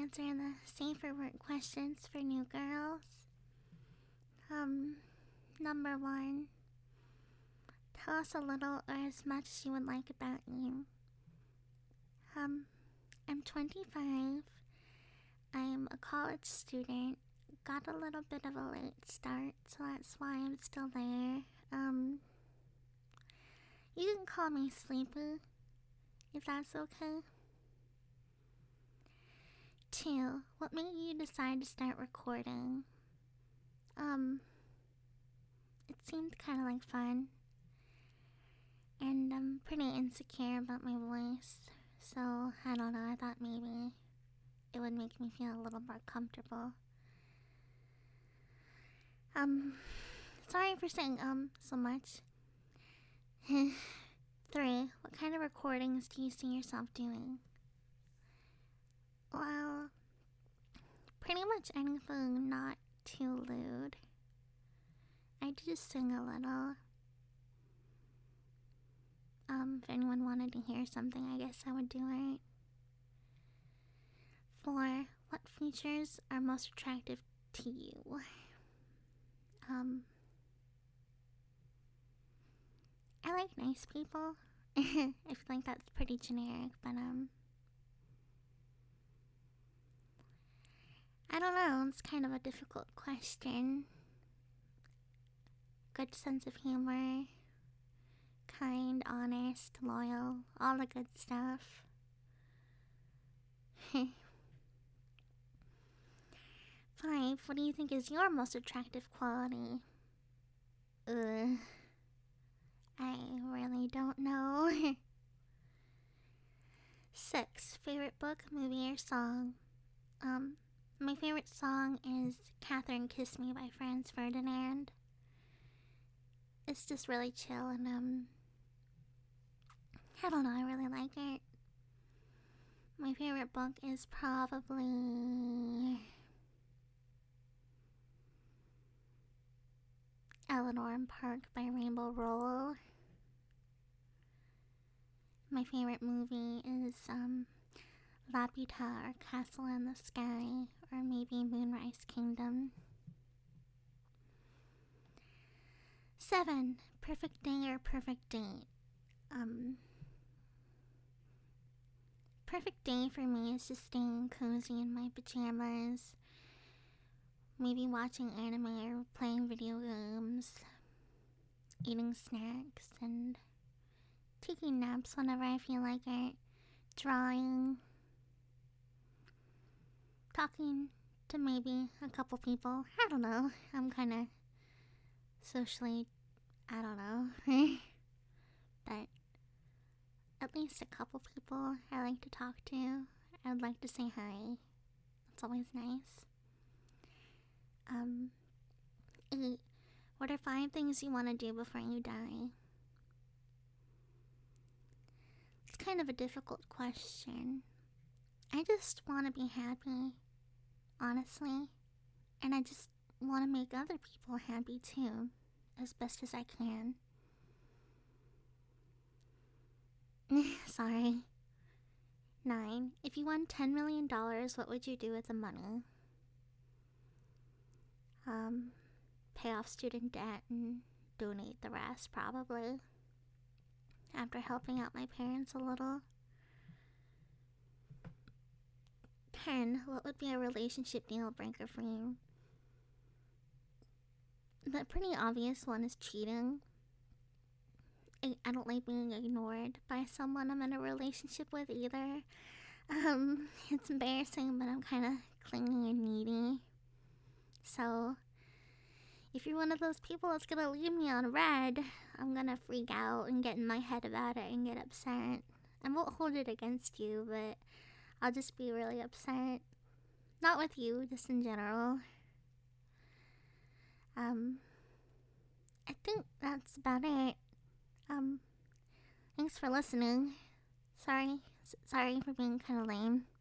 answer the safer word questions for new girls. Number one, tell us a little or as much as you would like about you. I'm 25. I'm a college student. Got a little bit of a late start, so that's why I'm still there. You can call me Sleepy, if that's okay. 2. What made you decide to start recording? It seemed kind of like fun. And I'm pretty insecure about my voice, so I don't know, I thought maybe it would make me feel a little more comfortable. Sorry for saying so much. 3. What kind of recordings do you see yourself doing? Well, pretty much anything not too lewd. I do sing a little. If anyone wanted to hear something, I guess I would do it. 4. What features are most attractive to you? I like nice people. I feel like that's pretty generic, but I don't know, it's kind of a difficult question. Good sense of humor, kind, honest, loyal, all the good stuff. 5. What do you think is your most attractive quality? I really don't know. 6. Favorite book, movie, or song? My favorite song is Catherine Kiss Me by Franz Ferdinand. It's just really chill and I don't know, I really like it. My favorite book is probably Eleanor and Park by Rainbow Rowell. My favorite movie is Laputa or Castle in the Sky, or maybe Moonrise Kingdom. 7. Perfect day or perfect date? Perfect day for me is just staying cozy in my pajamas, maybe watching anime or playing video games, eating snacks, and taking naps whenever I feel like it, drawing, talking to maybe a couple people. I don't know, I'm kind of socially, I don't know, but at least a couple people I like to talk to. I would like to say hi. It's always nice. 8. What are 5 things you want to do before you die? It's kind of a difficult question. I just want to be happy, honestly. And I just want to make other people happy too, as best as I can. Sorry. 9. If you won $10 million, what would you do with the money? Pay off student debt and donate the rest, probably. After helping out my parents a little. 10. What would be a relationship deal breaker for you? The pretty obvious one is cheating. I don't like being ignored by someone I'm in a relationship with either. It's embarrassing, but I'm kind of clingy and needy. So, if you're one of those people that's gonna leave me on red, I'm gonna freak out and get in my head about it and get upset. I won't hold it against you, but I'll just be really upset. Not with you, just in general. I think that's about it. Thanks for listening. Sorry for being kind of lame.